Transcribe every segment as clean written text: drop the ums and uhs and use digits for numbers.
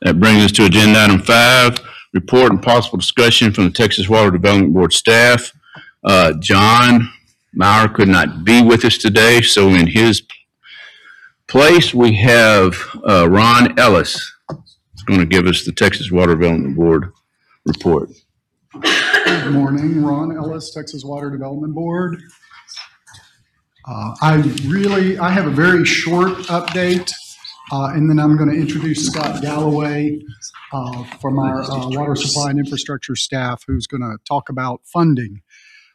That brings us to agenda item 5, report and possible discussion from the Texas Water Development Board staff. John Maurer could not be with us today, so in his place we have Ron Ellis. He's going to give us the Texas Water Development Board report. Good morning, Ron Ellis, Texas Water Development Board. I have a very short update, and then I'm going to introduce Scott Galloway from our water supply and infrastructure staff, who's going to talk about funding.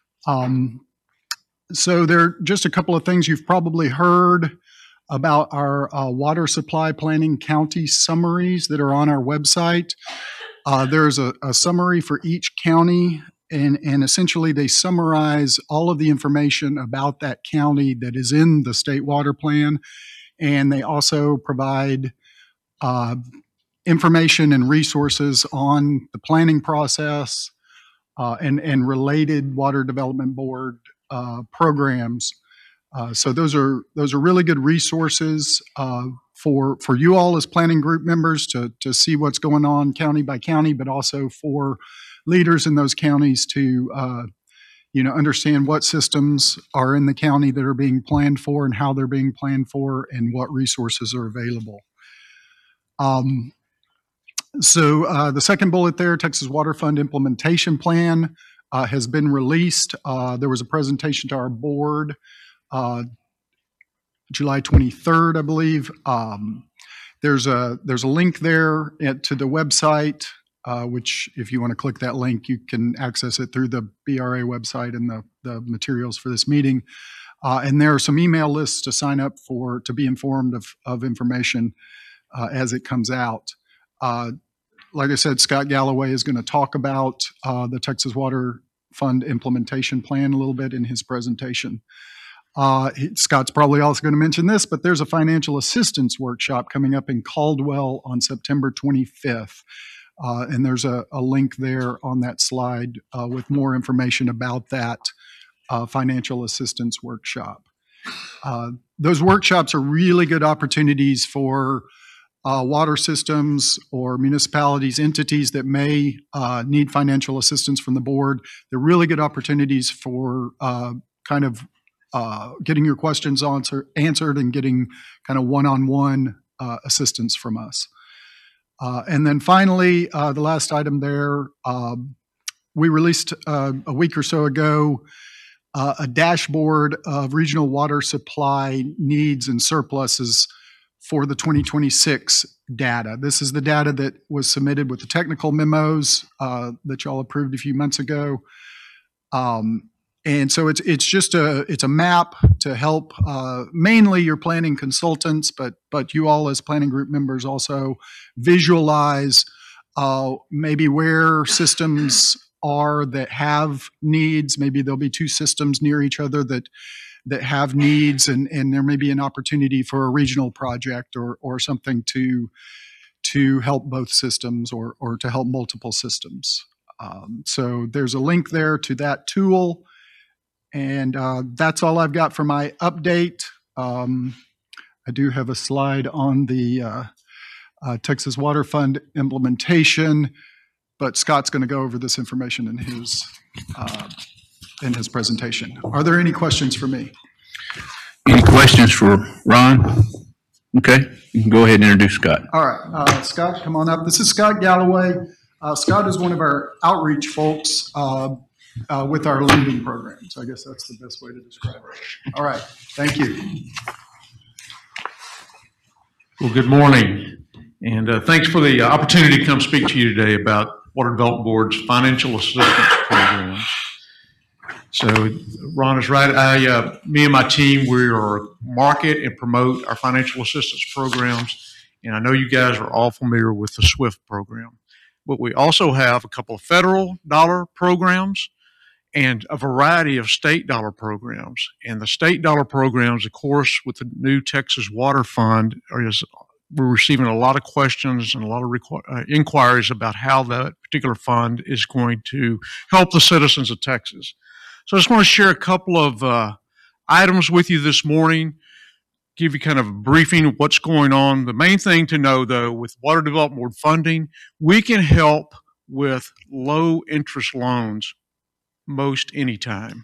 So there are just a couple of things you've probably heard about our water supply planning county summaries that are on our website. There's a summary for each county, and essentially they summarize all of the information about that county that is in the state water plan, and they also provide information and resources on the planning process and related water development board programs. So those are really good resources for you all as planning group members to see what's going on county by county, but also for leaders in those counties to understand what systems are in the county that are being planned for and how they're being planned for and what resources are available. So the second bullet there, Texas Water Fund Implementation Plan, has been released. There was a presentation to our board July 23rd, I believe. There's a link there to the website, which if you want to click that link, you can access it through the BRA website and the materials for this meeting. And there are some email lists to sign up for to be informed of information as it comes out. Like I said, Scott Galloway is going to talk about the Texas Water Fund Implementation Plan a little bit in his presentation. Scott's probably also going to mention this, but there's a financial assistance workshop coming up in Caldwell on September 25th. And there's a link there on that slide with more information about that financial assistance workshop. Those workshops are really good opportunities for water systems or municipalities, entities that may need financial assistance from the board. They're really good opportunities for getting your questions answered and getting kind of one-on-one assistance from us. And then finally, the last item there, we released a week or so ago a dashboard of regional water supply needs and surpluses for the 2026 data. This is the data that was submitted with the technical memos that y'all approved a few months ago. And so it's just a map to help mainly your planning consultants, but you all as planning group members also visualize maybe where systems are that have needs. Maybe there'll be two systems near each other that have needs, and there may be an opportunity for a regional project or something to help both systems or to help multiple systems. So there's a link there to that tool. And that's all I've got for my update. I do have a slide on the Texas Water Fund implementation, but Scott's going to go over this information in his presentation. Are there any questions for me? Any questions for Ron? Okay, you can go ahead and introduce Scott. All right, Scott, come on up. This is Scott Galloway. Scott is one of our outreach folks with our lending program. So I guess that's the best way to describe it. All right, thank you. Well, good morning, and thanks for the opportunity to come speak to you today about Water Development Board's financial assistance programs. So Ron is right. Me and my team, we are market and promote our financial assistance programs, and I know you guys are all familiar with the SWIFT program. But we also have a couple of federal dollar programs and a variety of state dollar programs. And the state dollar programs, of course, with the new Texas Water Fund, we're receiving a lot of questions and a lot of inquiries about how that particular fund is going to help the citizens of Texas. So I just want to share a couple of items with you this morning. give you kind of a briefing of what's going on. The main thing to know, though, with Water Development Board funding, we can help with low interest loans most anytime.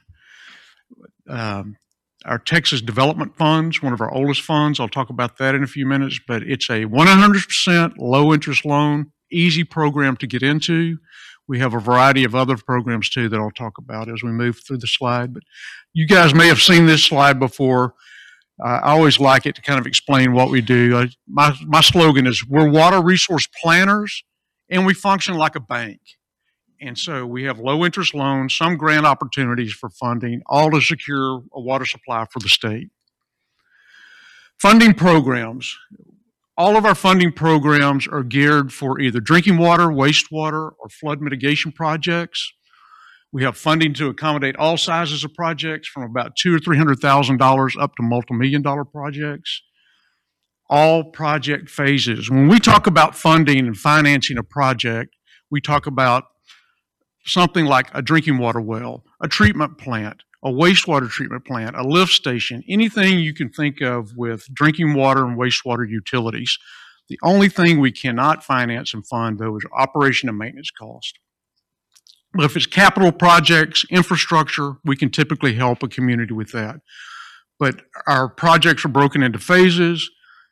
Our Texas Development Funds, one of our oldest funds, I'll talk about that in a few minutes, but it's a 100% low interest loan, easy program to get into. We have a variety of other programs too that I'll talk about as we move through the slide. But you guys may have seen this slide before. I always like it to kind of explain what we do. My slogan is, we're water resource planners and we function like a bank. And so we have low interest loans, some grant opportunities for funding, all to secure a water supply for the state. Funding programs. All of our funding programs are geared for either drinking water, wastewater, or flood mitigation projects. We have funding to accommodate all sizes of projects, from about $200,000 or $300,000 up to multi-million-dollar projects. All project phases. When we talk about funding and financing a project, we talk about something like a drinking water well, a treatment plant, a wastewater treatment plant, a lift station, anything you can think of with drinking water and wastewater utilities. The only thing we cannot finance and fund, though, is operation and maintenance cost. But if it's capital projects, infrastructure, we can typically help a community with that. But our projects are broken into phases.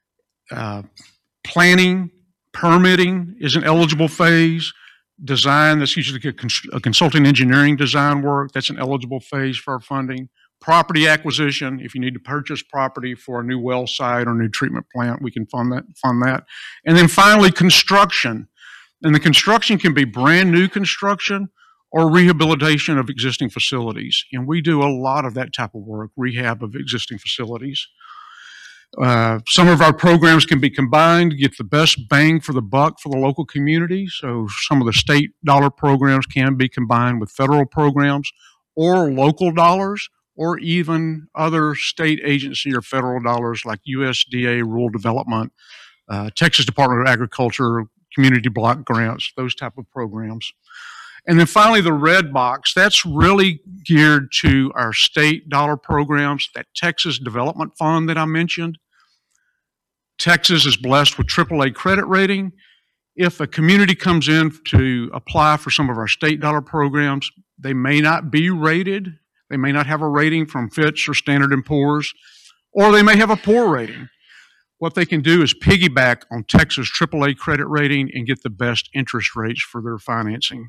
Planning, permitting is an eligible phase. Design, that's usually a consulting engineering design work, that's an eligible phase for our funding. Property acquisition, if you need to purchase property for a new well site or new treatment plant, we can fund that. And then finally, construction. And the construction can be brand new construction or rehabilitation of existing facilities. And we do a lot of that type of work, rehab of existing facilities. Some of our programs can be combined to get the best bang for the buck for the local community. So some of the state dollar programs can be combined with federal programs or local dollars, or even other state agency or federal dollars like USDA Rural Development, Texas Department of Agriculture, community block grants, those type of programs. And then finally, the red box, that's really geared to our state dollar programs, that Texas Development Fund that I mentioned. Texas is blessed with AAA credit rating. If a community comes in to apply for some of our state dollar programs, they may not be rated. They may not have a rating from Fitch or Standard & Poor's, or they may have a poor rating. What they can do is piggyback on Texas AAA credit rating and get the best interest rates for their financing.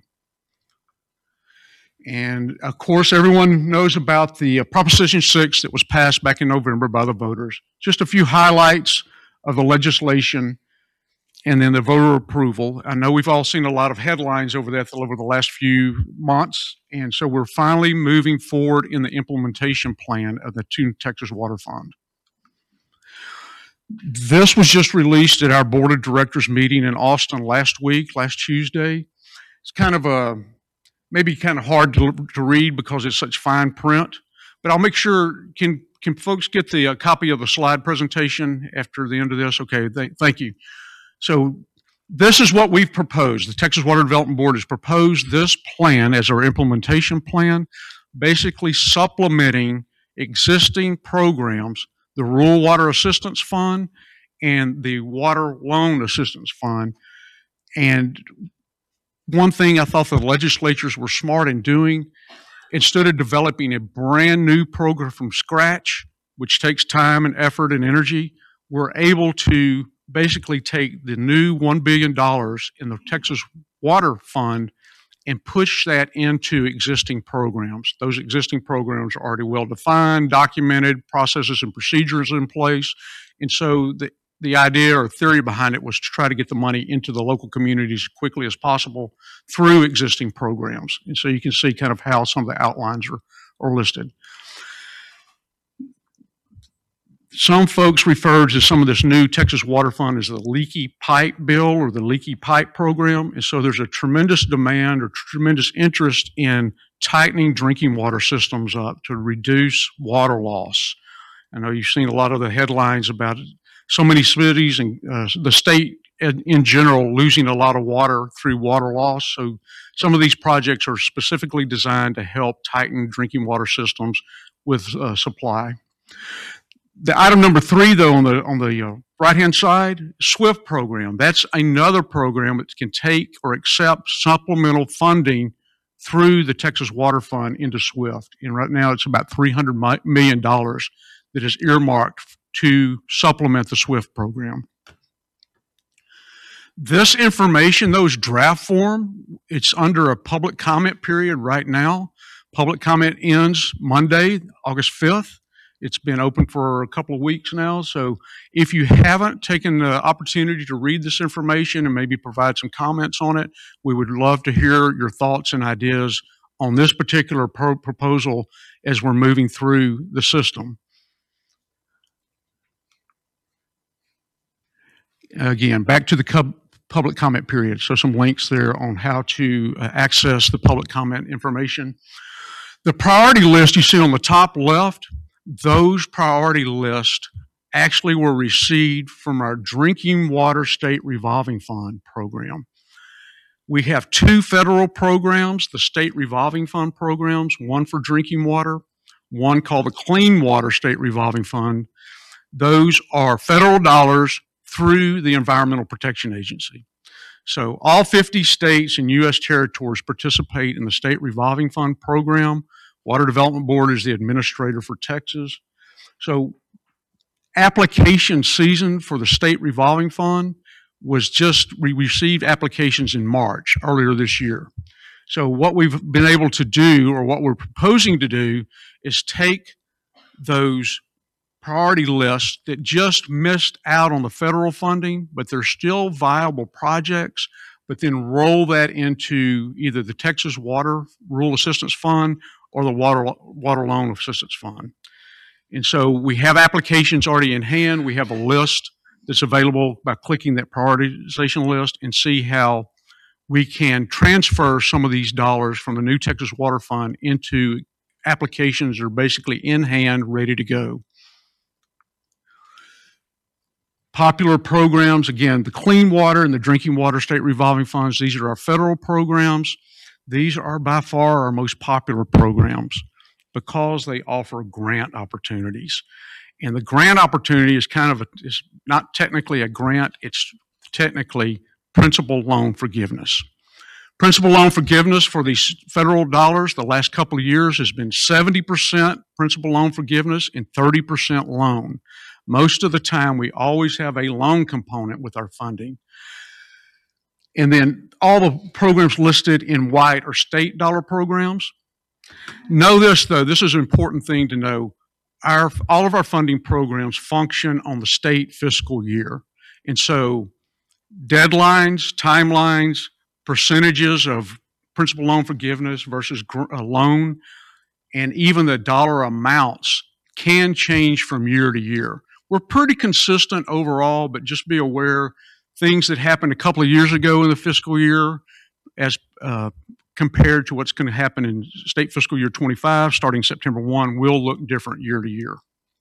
And of course, everyone knows about the Proposition 6 that was passed back in November by the voters. Just a few highlights of the legislation and then the voter approval. I know we've all seen a lot of headlines over that over the last few months. And so we're finally moving forward in the implementation plan of the Two Texas Water Fund. This was just released at our board of directors meeting in Austin last Tuesday. It's kind of maybe kind of hard to read because it's such fine print, but I'll make sure, can folks get the copy of the slide presentation after the end of this? Okay, thank you. So this is what we've proposed. The Texas Water Development Board has proposed this plan as our implementation plan, basically supplementing existing programs, the Rural Water Assistance Fund and the Water Loan Assistance Fund. And one thing I thought the legislatures were smart in doing, instead of developing a brand new program from scratch, which takes time and effort and energy, we're able to basically take the new $1 billion in the Texas Water Fund and push that into existing programs. Those existing programs are already well defined, documented, processes and procedures in place. And so the idea or theory behind it was to try to get the money into the local communities as quickly as possible through existing programs. And so you can see kind of how some of the outlines are listed. Some folks refer to some of this new Texas Water Fund as the leaky pipe bill or the leaky pipe program. And so there's a tremendous demand or tremendous interest in tightening drinking water systems up to reduce water loss. I know you've seen a lot of the headlines about so many cities and the state in general losing a lot of water through water loss. So some of these projects are specifically designed to help tighten drinking water systems with supply. The item number 3, though, on the right-hand side, SWIFT program. That's another program that can take or accept supplemental funding through the Texas Water Fund into SWIFT. And right now it's about $300 million that is earmarked to supplement the SWIFT program. This information, those draft form, it's under a public comment period right now. Public comment ends Monday, August 5th. It's been open for a couple of weeks now. So if you haven't taken the opportunity to read this information and maybe provide some comments on it, we would love to hear your thoughts and ideas on this particular proposal as we're moving through the system. Again, back to the public comment period. So some links there on how to access the public comment information. The priority list you see on the top left, those priority lists actually were received from our Drinking Water State Revolving Fund program. We have 2 federal programs, the State Revolving Fund programs, one for drinking water, one called the Clean Water State Revolving Fund. Those are federal dollars through the Environmental Protection Agency. So all 50 states and U.S. territories participate in the State Revolving Fund program. Water Development Board is the administrator for Texas. So application season for the State Revolving Fund was we received applications in March, earlier this year. So what we've been able to do, or what we're proposing to do, is take those priority lists that just missed out on the federal funding, but they're still viable projects, but then roll that into either the Texas Water Rural Assistance Fund or the Water Loan Assistance Fund. And so we have applications already in hand. We have a list that's available by clicking that prioritization list and see how we can transfer some of these dollars from the new Texas Water Fund into applications that are basically in hand, ready to go. Popular programs, again, the Clean Water and the Drinking Water State Revolving Funds, these are our federal programs. These are by far our most popular programs because they offer grant opportunities. And the grant opportunity is is not technically a grant, it's technically principal loan forgiveness. Principal loan forgiveness for these federal dollars the last couple of years has been 70% principal loan forgiveness and 30% loan. Most of the time, we always have a loan component with our funding. And then all the programs listed in white are state dollar programs. Know this, though, this is an important thing to know. All of our funding programs function on the state fiscal year. And so deadlines, timelines, percentages of principal loan forgiveness versus a loan, and even the dollar amounts can change from year to year. We're pretty consistent overall, but just be aware things that happened a couple of years ago in the fiscal year as compared to what's going to happen in state fiscal year 25 starting September 1 will look different year to year.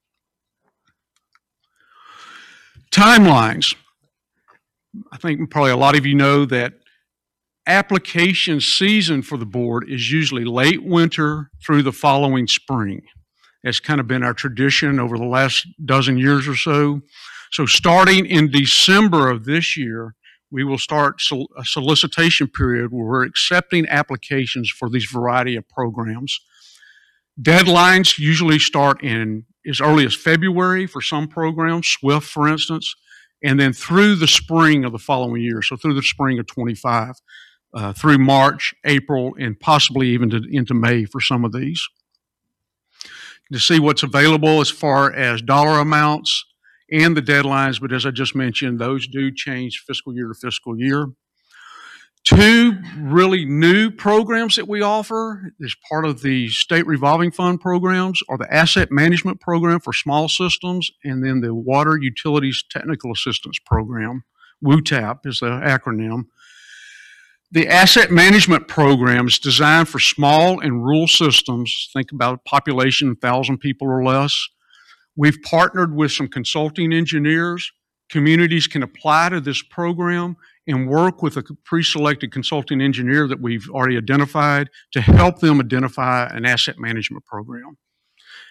Timelines. I think probably a lot of you know that application season for the board is usually late winter through the following spring. It's kind of been our tradition over the last dozen years or so. So starting in December of this year, we will start a solicitation period where we're accepting applications for these variety of programs. Deadlines usually start in as early as February for some programs, SWIFT for instance, and then through the spring of the following year, so through the spring of 25, through March, April, and possibly even into May for some of these. To see what's available as far as dollar amounts and the deadlines, but as I just mentioned, those do change fiscal year to fiscal year. 2 really new programs that we offer as part of the State Revolving Fund programs are the Asset Management Program for small systems and then the Water Utilities Technical Assistance Program. WUTAP is the acronym. The Asset Management Program is designed for small and rural systems. Think about a population of 1,000 people or less. We've partnered with some consulting engineers. Communities can apply to this program and work with a pre-selected consulting engineer that we've already identified to help them identify an asset management program.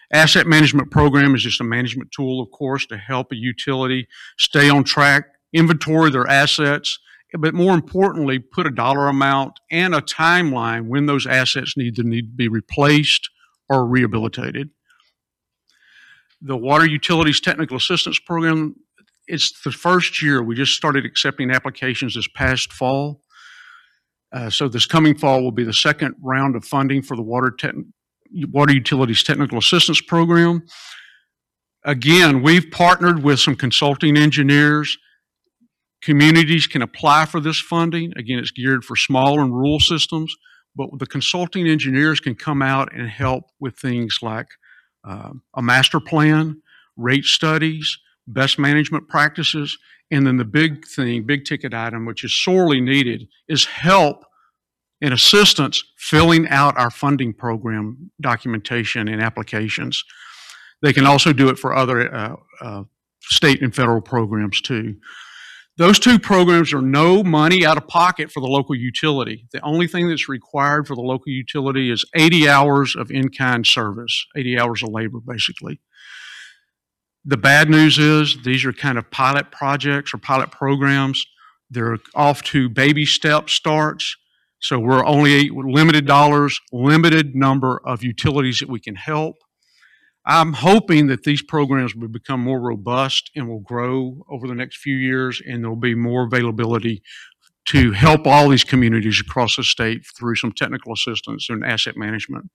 Asset management program is just a management tool, of course, to help a utility stay on track, inventory their assets, but more importantly, put a dollar amount and a timeline when those assets need to be replaced or rehabilitated. The Water Utilities Technical Assistance Program, it's the first year. We just started accepting applications this past fall. So this coming fall will be the second round of funding for the Water Utilities Technical Assistance Program. Again, we've partnered with some consulting engineers. Communities can apply for this funding. Again, it's geared for small and rural systems, but the consulting engineers can come out and help with things like a master plan, rate studies, best management practices, and then the big thing, big ticket item, which is sorely needed, is help and assistance filling out our funding program documentation and applications. They can also do it for other state and federal programs too. Those two programs are no money out of pocket for the local utility. The only thing that's required for the local utility is 80 hours of in-kind service, 80 hours of labor, basically. The bad news is these are kind of pilot projects or pilot programs. They're off to baby step starts. So we're only limited dollars, limited number of utilities that we can help. I'm hoping that these programs will become more robust and will grow over the next few years, and there'll be more availability to help all these communities across the state through some technical assistance and asset management.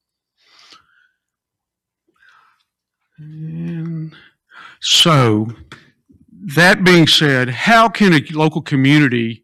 And so, that being said, how can a local community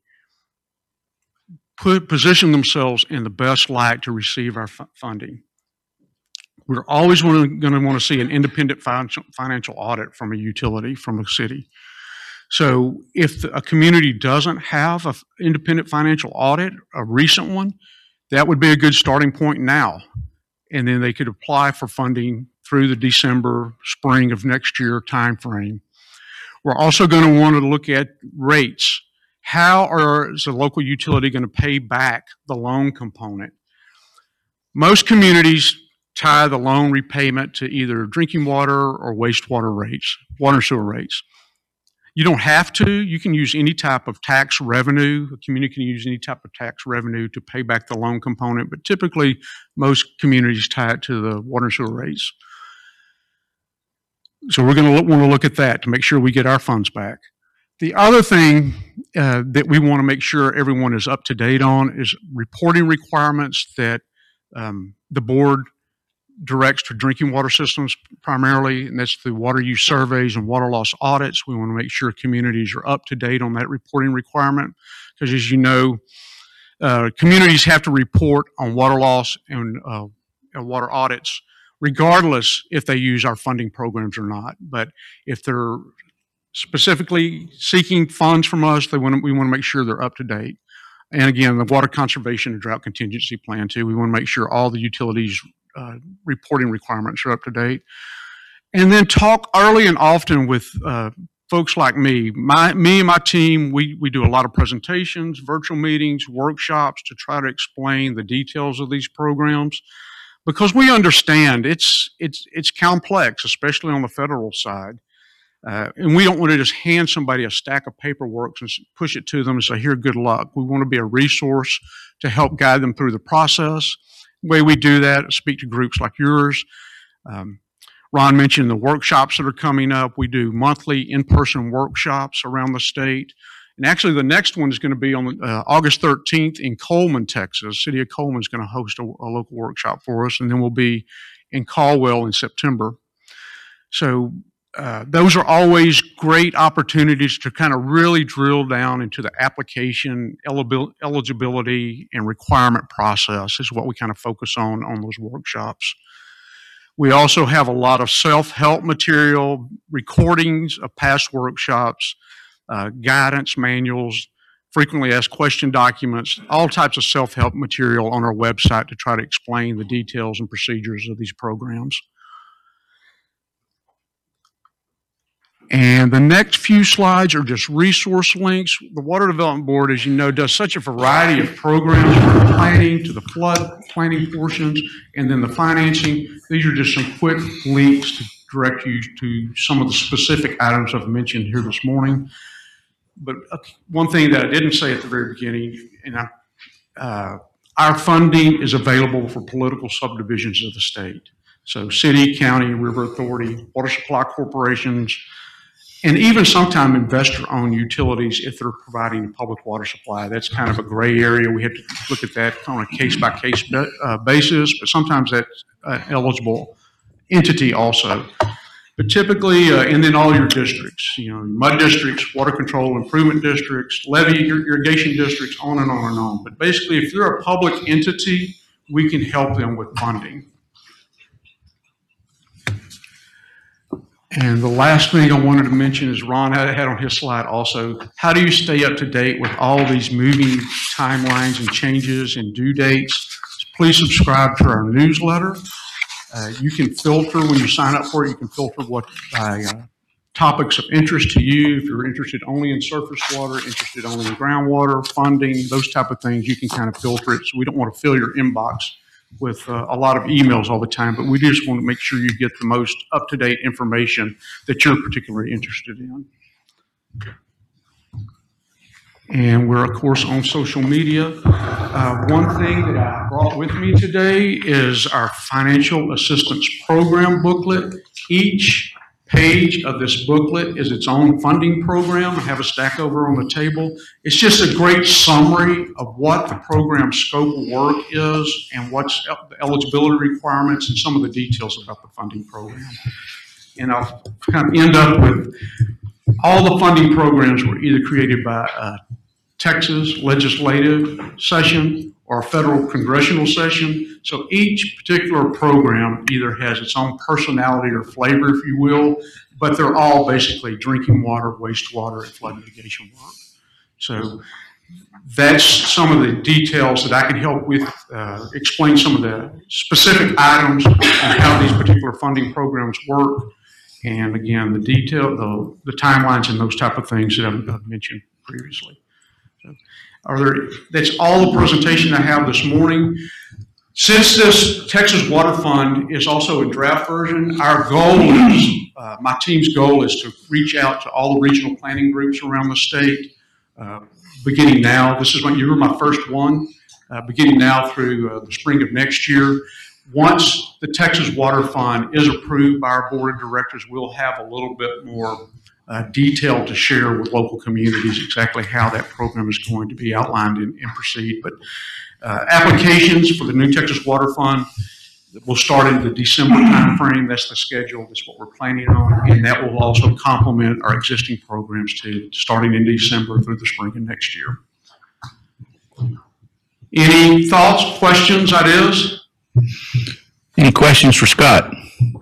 position themselves in the best light to receive our funding? We're always going to want to see an independent financial audit from a utility, from a city. So if a community doesn't have an independent financial audit, a recent one, that would be a good starting point now. And then they could apply for funding through the December, spring of next year timeframe. We're also going to want to look at rates. How is the local utility going to pay back the loan component? Most communities tie the loan repayment to either drinking water or wastewater rates, water and sewer rates. You don't have to. You can use any type of tax revenue. A community can use any type of tax revenue to pay back the loan component, but typically most communities tie it to the water and sewer rates. So we're going to want to look at that to make sure we get our funds back. The other thing that we want to make sure everyone is up to date on is reporting requirements that the board directs to drinking water systems primarily, and that's through water use surveys and water loss audits. We want to make sure communities are up to date on that reporting requirement because, as you know, communities have to report on water loss and water audits regardless if they use our funding programs or not. But if they're specifically seeking funds from us, we want to make sure they're up to date. And again, the water conservation and drought contingency plan too. We want to make sure all the utilities reporting requirements are up to date. And then talk early and often with folks like me. Me and my team, we do a lot of presentations, virtual meetings, workshops to try to explain the details of these programs because we understand it's complex, especially on the federal side. And we don't want to just hand somebody a stack of paperwork and push it to them and say, here, good luck. We want to be a resource to help guide them through the process. The way we do that, speak to groups like yours. Ron mentioned the workshops that are coming up. We do monthly in-person workshops around the state. And actually, the next one is going to be on August 13th in Coleman, Texas. City of Coleman is going to host a local workshop for us, and then we'll be in Caldwell in September. So those are always great opportunities to kind of really drill down into the application, eligibility, and requirement process is what we kind of focus on those workshops. We also have a lot of self-help material, recordings of past workshops, guidance manuals, frequently asked question documents, all types of self-help material on our website to try to explain the details and procedures of these programs. And the next few slides are just resource links. The Water Development Board, as you know, does such a variety of programs from planning to the flood planning portions and then the financing. These are just some quick links to direct you to some of the specific items I've mentioned here this morning. But one thing that I didn't say at the very beginning, and our funding is available for political subdivisions of the state. So city, county, river authority, water supply corporations, and even sometimes investor-owned utilities if they're providing public water supply. That's kind of a gray area. We have to look at that on a case-by-case basis, but sometimes that's an eligible entity also. But typically, and then all your districts, mud districts, water control improvement districts, levee irrigation districts, on and on and on. But basically, if they're a public entity, we can help them with funding. And the last thing I wanted to mention is Ron had on his slide also, how do you stay up to date with all these moving timelines and changes and due dates? Please subscribe to our newsletter. You can filter when you sign up for it. You can filter what by topics of interest to you. If you're interested only in surface water, interested only in groundwater, funding, those type of things, you can kind of filter it. So we don't want to fill your inbox with a lot of emails all the time, but we just want to make sure you get the most up-to-date information that you're particularly interested in. And we're, of course, on social media. One thing that I brought with me today is our Financial Assistance Program booklet. Each page of this booklet is its own funding program. I have a stack over on the table. It's just a great summary of what the program scope of work is and what's the eligibility requirements and some of the details about the funding program. And I'll kind of end up with all the funding programs were either created by a Texas legislative session or a federal congressional session. So each particular program either has its own personality or flavor, if you will, but they're all basically drinking water, wastewater, and flood mitigation work. So that's some of the details that I can help with, explain some of the specific items on how these particular funding programs work. And again, the detail, the timelines and those type of things that I've mentioned previously. That's all the presentation I have this morning. Since this Texas Water Fund is also a draft version, our goal is, my team's goal is to reach out to all the regional planning groups around the state, beginning now. This is when you were my first one, beginning now through the spring of next year. Once the Texas Water Fund is approved by our board of directors, we'll have a little bit more detail to share with local communities exactly how that program is going to be outlined and proceed. But applications for the new Texas Water Fund will start in the December timeframe. That's the schedule. That's what we're planning on. And that will also complement our existing programs too, starting in December through the spring of next year. Any thoughts, questions, ideas? Any questions for Scott?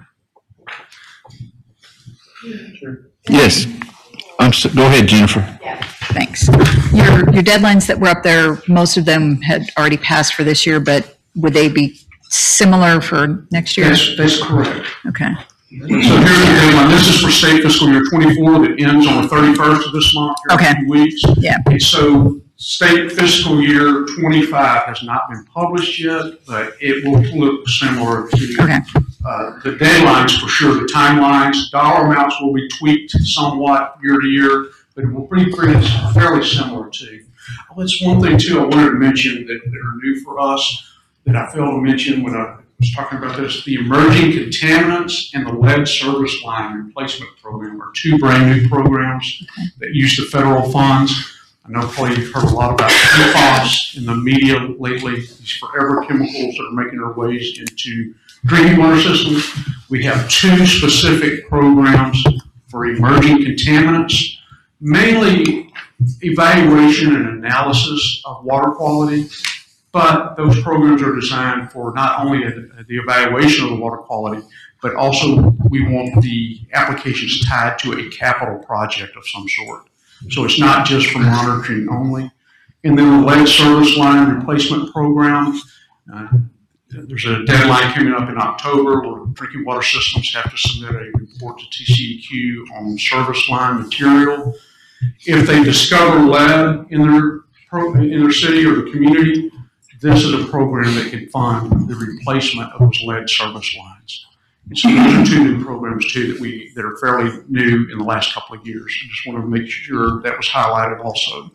Sure. Yes. Go ahead, Jennifer. Yeah, thanks. Your deadlines that were up there, most of them had already passed for this year, but would they be similar for next year? That's correct. Okay. So here's the deadline. This is for state fiscal year 24 that ends on the 31st of this month, here in a few weeks. Yeah. And so state fiscal year 25 has not been published yet, but it will look similar to the deadlines for sure. The timelines, dollar amounts will be tweaked somewhat year to year, but it will be fairly similar too. Oh, that's one thing too I wanted to mention that are new for us that I failed to mention when I was talking about this. The emerging contaminants and the lead service line replacement program are two brand new programs that use the federal funds. I know probably you've heard a lot about PFAS in the media lately, these forever chemicals that are making their ways into drinking water systems. We have two specific programs for emerging contaminants, mainly evaluation and analysis of water quality, but those programs are designed for not only the evaluation of the water quality, but also we want the applications tied to a capital project of some sort. So it's not just for monitoring only. And then the lead service line replacement program, there's a deadline coming up in October where drinking water systems have to submit a report to TCEQ on service line material. If they discover lead in their city or the community, this is a program that can fund the replacement of those lead service lines. And so those are two new programs too that are fairly new in the last couple of years. I just want to make sure that was highlighted also.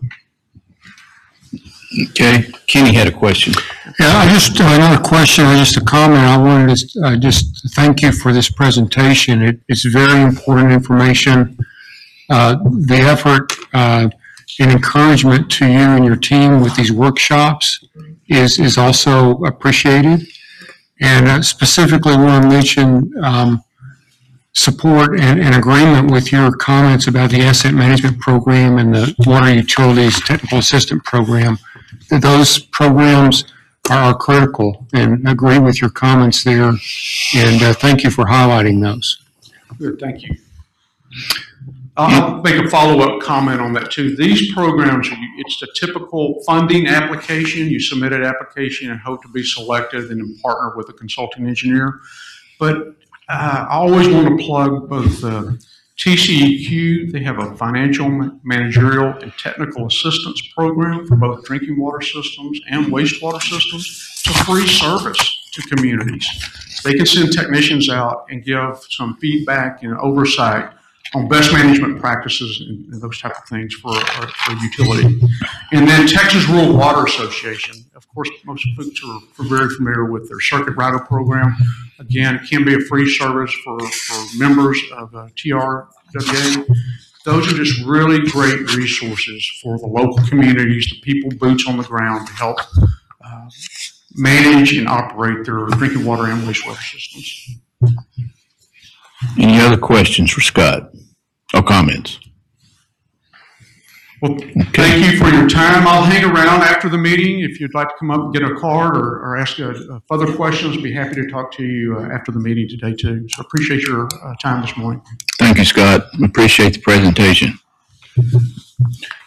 Okay, Kenny had a question. Yeah, another question or just a comment. I wanted to just thank you for this presentation. It's very important information. The effort and encouragement to you and your team with these workshops is also appreciated. And specifically want to mention support and agreement with your comments about the asset management program and the water utilities technical assistant program. That those programs are critical, and agree with your comments there. And thank you for highlighting those. Good, thank you. I'll make a follow-up comment on that too. These programs, it's the typical funding application. You submit an application and hope to be selected and then partner with a consulting engineer. But I always want to plug both TCEQ. They have a financial, managerial, and technical assistance program for both drinking water systems and wastewater systems. It's a free service to communities. They can send technicians out and give some feedback and oversight on best management practices and those type of things for utility. And then Texas Rural Water Association. Of course, most folks are very familiar with their Circuit Rider program. Again, it can be a free service for members of TRWA. Those are just really great resources for the local communities, the people boots on the ground to help manage and operate their drinking water and wastewater systems. Any other questions for Scott or comments? Well, thank you for your time. I'll hang around after the meeting. If you'd like to come up and get a card or ask further questions, I'd be happy to talk to you after the meeting today too. So I appreciate your time this morning. Thank you, Scott. Appreciate the presentation.